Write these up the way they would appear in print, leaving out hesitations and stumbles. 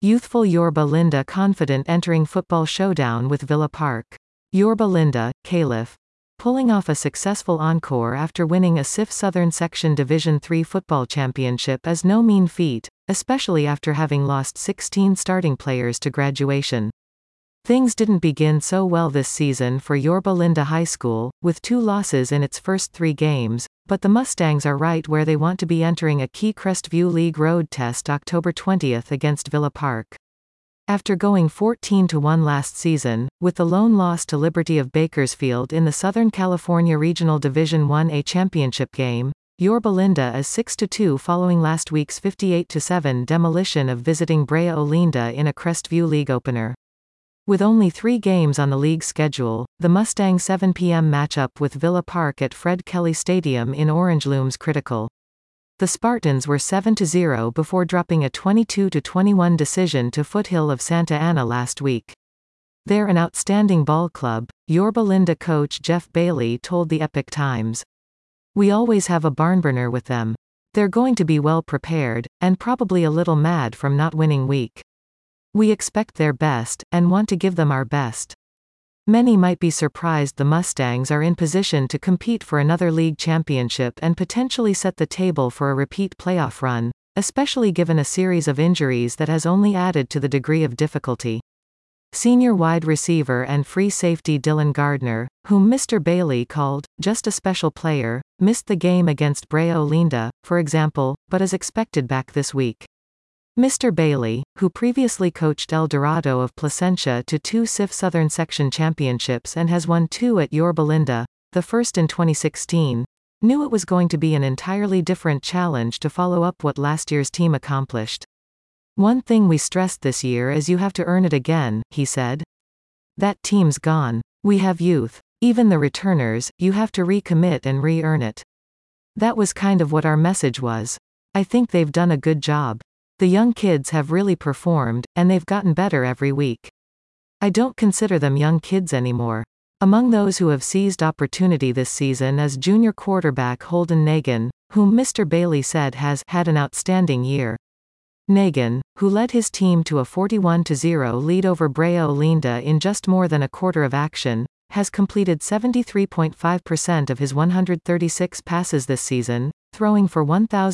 Youthful Yorba Linda confident entering football showdown with Villa Park. Yorba Linda, Caliph. Pulling off a successful encore after winning a SIF Southern Section Division III football championship is no mean feat, especially after having lost 16 starting players to graduation. Things didn't begin so well this season for Yorba Linda High School, with 2 losses in its first 3 games, but the Mustangs are right where they want to be entering a key Crestview League road test October 20 against Villa Park. After going 14-1 last season, with the lone loss to Liberty of Bakersfield in the Southern California Regional Division 1A championship game, Yorba Linda is 6-2 following last week's 58-7 demolition of visiting Brea Olinda in a Crestview League opener. With only 3 games on the league schedule, the Mustangs' 7 p.m. matchup with Villa Park at Fred Kelly Stadium in Orange looms critical. The Spartans were 7-0 before dropping a 22-21 decision to Foothill of Santa Ana last week. They're an outstanding ball club, Yorba Linda coach Jeff Bailey told the Epoch Times. We always have a barnburner with them. They're going to be well prepared, and probably a little mad from not winning week. We expect their best, and want to give them our best. Many might be surprised the Mustangs are in position to compete for another league championship and potentially set the table for a repeat playoff run, especially given a series of injuries that has only added to the degree of difficulty. Senior wide receiver and free safety Dylan Gardner, whom Mr. Bailey called, just a special player, missed the game against Brea Olinda, for example, but is expected back this week. Mr. Bailey, who previously coached El Dorado of Placentia to 2 SIF Southern Section championships and has won 2 at Yorba Linda, the first in 2016, knew it was going to be an entirely different challenge to follow up what last year's team accomplished. One thing we stressed this year is you have to earn it again, he said. That team's gone. We have youth. Even the returners, you have to recommit and re-earn it. That was kind of what our message was. I think they've done a good job. The young kids have really performed, and they've gotten better every week. I don't consider them young kids anymore. Among those who have seized opportunity this season is junior quarterback Holden Nagin, whom Mr. Bailey said has had an outstanding year. Nagin, who led his team to a 41-0 lead over Brea Olinda in just more than a quarter of action, has completed 73.5% of his 136 passes this season, throwing for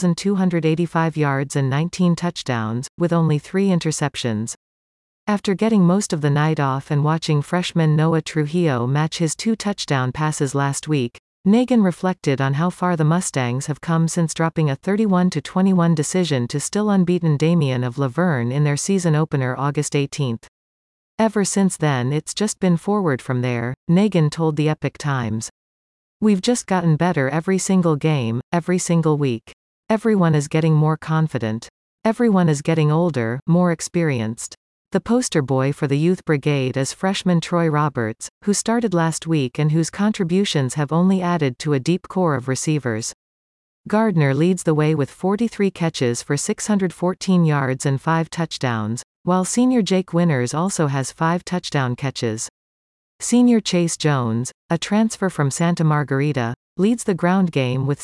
1,285 yards and 19 touchdowns, with only 3 interceptions. After getting most of the night off and watching freshman Noah Trujillo match his 2 touchdown passes last week, Nagin reflected on how far the Mustangs have come since dropping a 31-21 decision to still unbeaten Damien of Laverne in their season opener August 18. Ever since then it's just been forward from there, Nagin told the Epoch Times. We've just gotten better every single game, every single week. Everyone is getting more confident. Everyone is getting older, more experienced. The poster boy for the youth brigade is freshman Troy Roberts, who started last week and whose contributions have only added to a deep core of receivers. Gardner leads the way with 43 catches for 614 yards and 5 touchdowns, while senior Jake Winners also has 5 touchdown catches. Senior Chase Jones, a transfer from Santa Margarita, leads the ground game with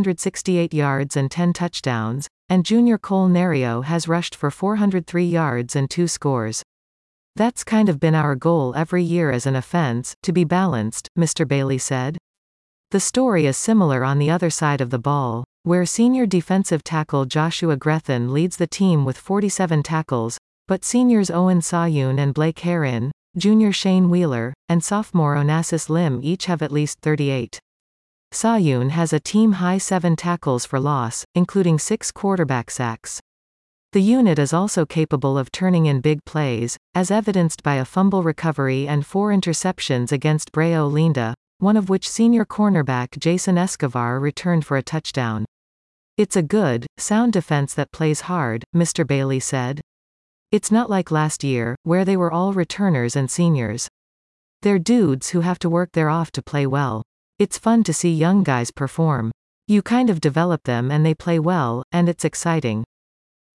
668 yards and 10 touchdowns, and junior Cole Nerio has rushed for 403 yards and 2 scores. That's kind of been our goal every year as an offense, to be balanced, Mr. Bailey said. The story is similar on the other side of the ball, where senior defensive tackle Joshua Grethen leads the team with 47 tackles, but seniors Owen Sayun and Blake Herron, junior Shane Wheeler, and sophomore Onassis Lim each have at least 38. Sayun has a team-high 7 tackles for loss, including 6 quarterback sacks. The unit is also capable of turning in big plays, as evidenced by a fumble recovery and 4 interceptions against Brea Olinda, one of which senior cornerback Jason Escobar returned for a touchdown. It's a good, sound defense that plays hard, Mr. Bailey said. It's not like last year, where they were all returners and seniors. They're dudes who have to work their off to play well. It's fun to see young guys perform. You kind of develop them and they play well, and it's exciting.